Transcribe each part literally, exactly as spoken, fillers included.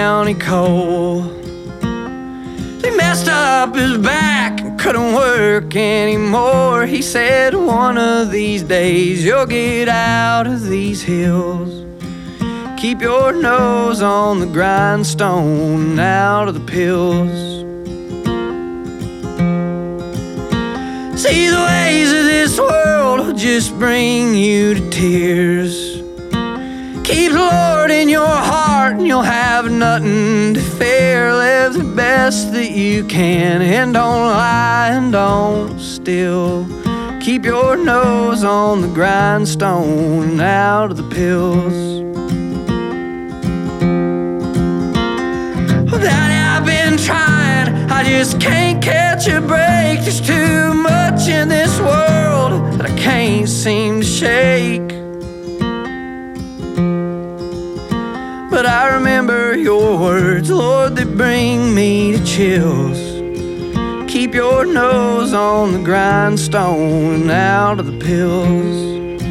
county coal. He messed up his back and couldn't work anymore. He said, one of these days you'll get out of these hills. Keep your nose on the grindstone and out of the pills. See, the ways of this world will just bring you to tears. Keep the Lord in your heart and you'll have nothing to fear. Live the best that you can and don't lie and don't steal. Keep your nose on the grindstone and out of the pills. Daddy, I've been trying, I just can't catch a break. There's too much in this world that I can't seem to shake. But I remember your words, Lord, they bring me to chills. Keep your nose on the grindstone and out of the pills.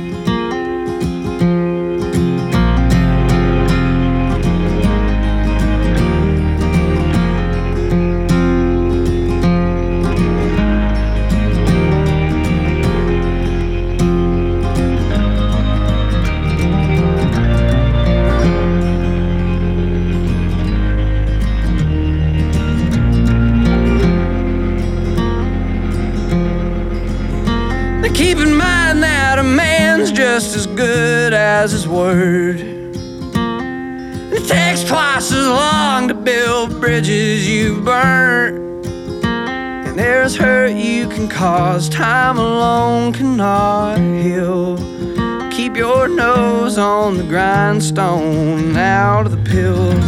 Keep in mind that a man's just as good as his word. It takes twice as long to build bridges you've burnt. And there's hurt you can cause, time alone cannot heal. Keep your nose on the grindstone and out of the pills.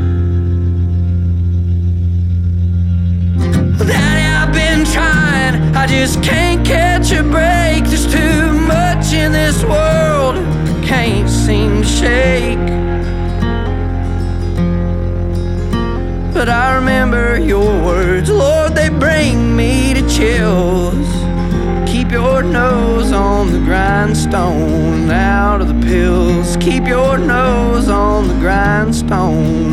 Daddy, I've been trying, I just can't catch a break. There's too much in this world, can't seem to shake. But I remember your words, Lord, they bring me to chills. Keep your nose on the grindstone and out of the pills. Keep your nose on the grindstone